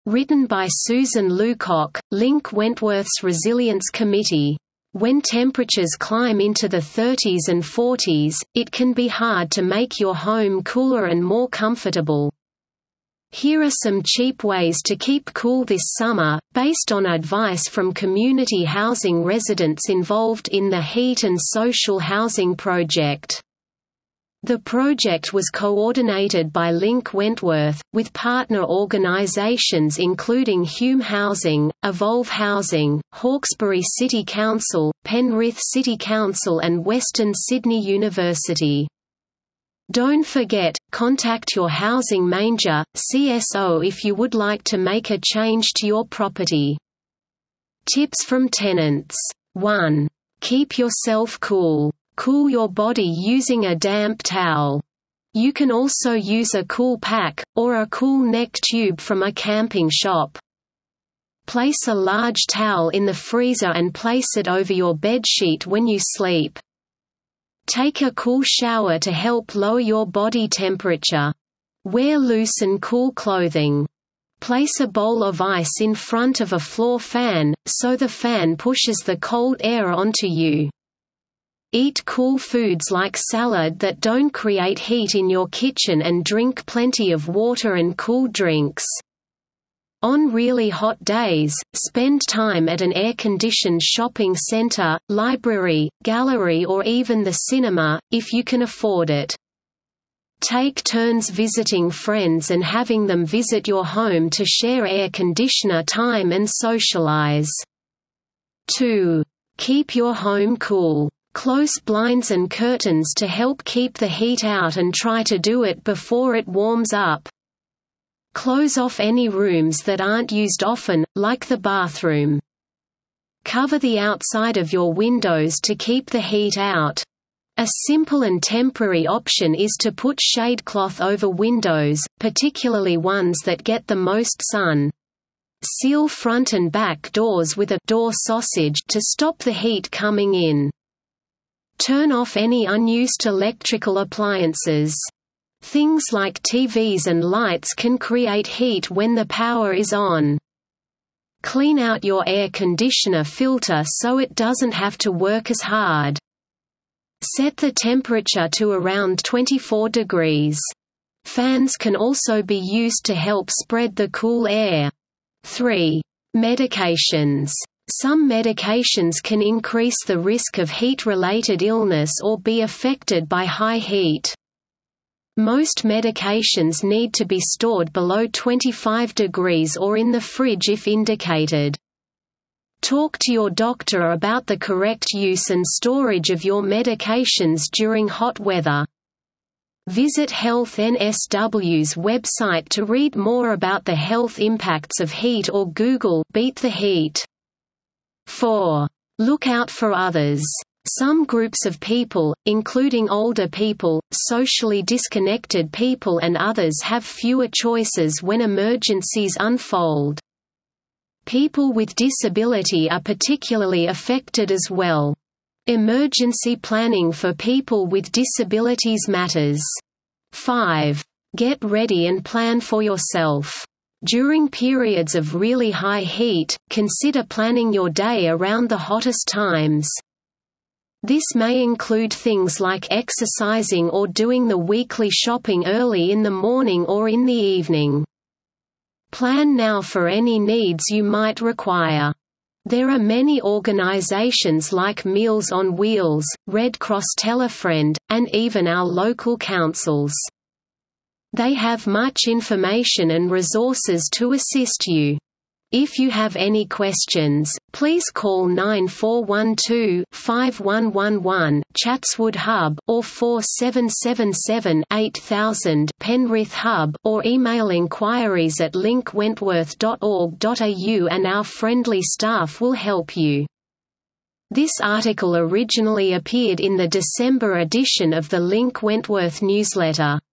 Written by Susan Lucock, Link Wentworth's Resilience Committee. When temperatures climb into the 30s and 40s, it can be hard to make your home cooler and more comfortable. Here are some cheap ways to keep cool this summer, based on advice from community housing residents involved in the Heat and Social Housing Project. The project was coordinated by Link Wentworth, with partner organisations including Hume Housing, Evolve Housing, Hawkesbury City Council, Penrith City Council and Western Sydney University. Don't forget, contact your housing manager, CSO, if you would like to make a change to your property. Tips from tenants. 1. Keep yourself cool. Cool your body using a damp towel. You can also use a cool pack, or a cool neck tube from a camping shop. Place a large towel in the freezer and place it over your bedsheet when you sleep. Take a cool shower to help lower your body temperature. Wear loose and cool clothing. Place a bowl of ice in front of a floor fan, so the fan pushes the cold air onto you. Eat cool foods like salad that don't create heat in your kitchen and drink plenty of water and cool drinks. On really hot days, spend time at an air-conditioned shopping center, library, gallery or even the cinema, if you can afford it. Take turns visiting friends and having them visit your home to share air conditioner time and socialize. 2. Keep your home cool. Close blinds and curtains to help keep the heat out and try to do it before it warms up. Close off any rooms that aren't used often, like the bathroom. Cover the outside of your windows to keep the heat out. A simple and temporary option is to put shade cloth over windows, particularly ones that get the most sun. Seal front and back doors with a door sausage to stop the heat coming in. Turn off any unused electrical appliances. Things like TVs and lights can create heat when the power is on. Clean out your air conditioner filter so it doesn't have to work as hard. Set the temperature to around 24 degrees. Fans can also be used to help spread the cool air. 3. Medications. Some medications can increase the risk of heat-related illness or be affected by high heat. Most medications need to be stored below 25 degrees or in the fridge if indicated. Talk to your doctor about the correct use and storage of your medications during hot weather. Visit Health NSW's website to read more about the health impacts of heat or Google Beat the Heat. 4. Look out for others. Some groups of people, including older people, socially disconnected people and others have fewer choices when emergencies unfold. People with disability are particularly affected as well. Emergency planning for people with disabilities matters. 5. Get ready and plan for yourself. During periods of really high heat, consider planning your day around the hottest times. This may include things like exercising or doing the weekly shopping early in the morning or in the evening. Plan now for any needs you might require. There are many organizations like Meals on Wheels, Red Cross Telefriend, and even our local councils. They have much information and resources to assist you. If you have any questions, please call 9412-5111 Chatswood Hub or 4777-8000 Penrith Hub or email inquiries at linkwentworth.org.au and our friendly staff will help you. This article originally appeared in the December edition of the Link Wentworth newsletter.